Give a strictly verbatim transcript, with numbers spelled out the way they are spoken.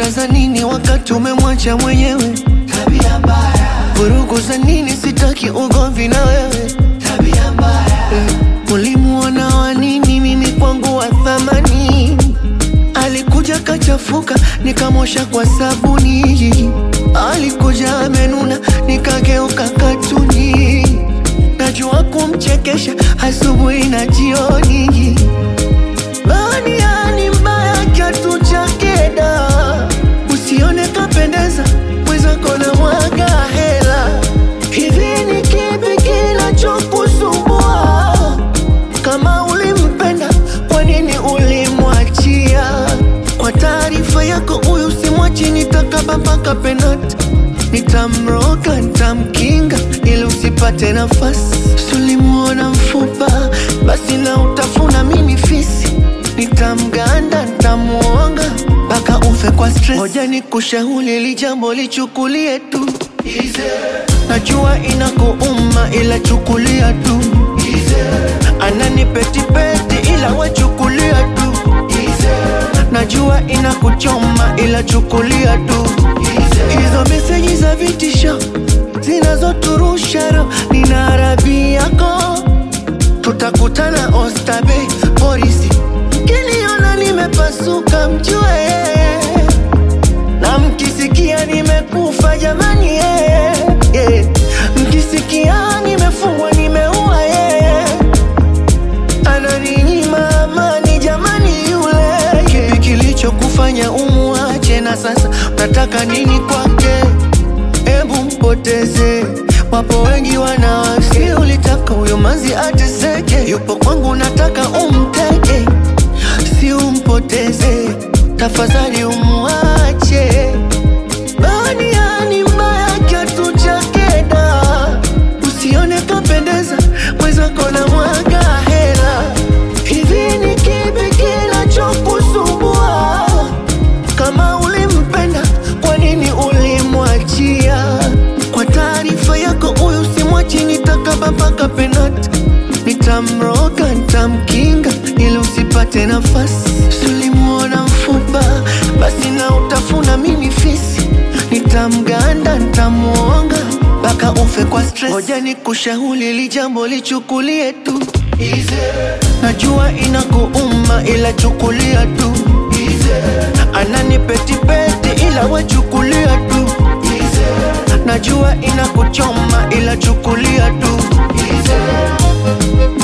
Hasira za nini wakati umemwacha mwenyewe? Tabia mbaya. Vurugu za nini? Sitaki ugomvi na wewe. Tabia mbaya. eh, Ulimuona wa nini? Mimi kwangu wa thamani. Alikuja kachafuka, nikamosha kwa sabuni. Alikuja amenuna, nikageuka katuni. Najua kumchekesha asubuhi na jioni. Baniani mbaya kiatu chake da. Usione kapendeza, mwenzako na mwaga hela. Hivi ni kipi kinachokusumbua? Kama ulimpenda, kwa nini ulimwachia? Kwa taarifa yako, huyu simwachi, nitakaba mpaka penati. Nitamroga, nitamkinga ili usipate nafasi. Sulimuona mfupa, basi na utafuna mimi fisi. Nitamganda, nitamuonga mpaka ufe kwa stress. Hoja ni kushauri, ili jambo lichukulie tu Easy. Najua inakuuma ila chukulia tu Easy. Anani peti peti ila wachukulia tu Easy. Najua inakuchoma ila chukulia tu hizo meseji za vitisho zinazoturusha roho. Nina arabi yako, tutakutana Oysterbay polisi. Mkiniona nimepasuka mjue, na mkisikia nimekufa jamani yeah, yeah. Mkisikia nimefungwa nimeua yeah. Ananinyima amani jamani yule. Kipi kilicho kufanya umuache na sasa unataka nini kwake? Ebu mpoteze, wapo wengi wanawake. Ulitaka huyo manzi ateseke, yupo kwangu nataka umteke. Si umpoteze, tafadhali umuache. Baniani mbaya kiatu chake da. Usione kapendeza, mwenzako na mwaga hela. Hivi ni kipi kinachokusumbua? Kama ulimpenda, kwa nini ulimwachia? Kwa taarifa yako, huyu simwachi, nitakaba mpaka penati. Nitamroga, nitamkinga ili usipate nafasi. Sulimuona mfupa, basi na utafuna mimi fisi. Nitamganda, nitamuonga mpaka ufe kwa stress. Hoja ni kushauri, ili jambo lichukulie tu Easy. Najua inakuuma ila chukulia tu Easy. Anani peti peti ila wachukulia tu Easy. Najua inakuchoma ila chukulia tu Easy.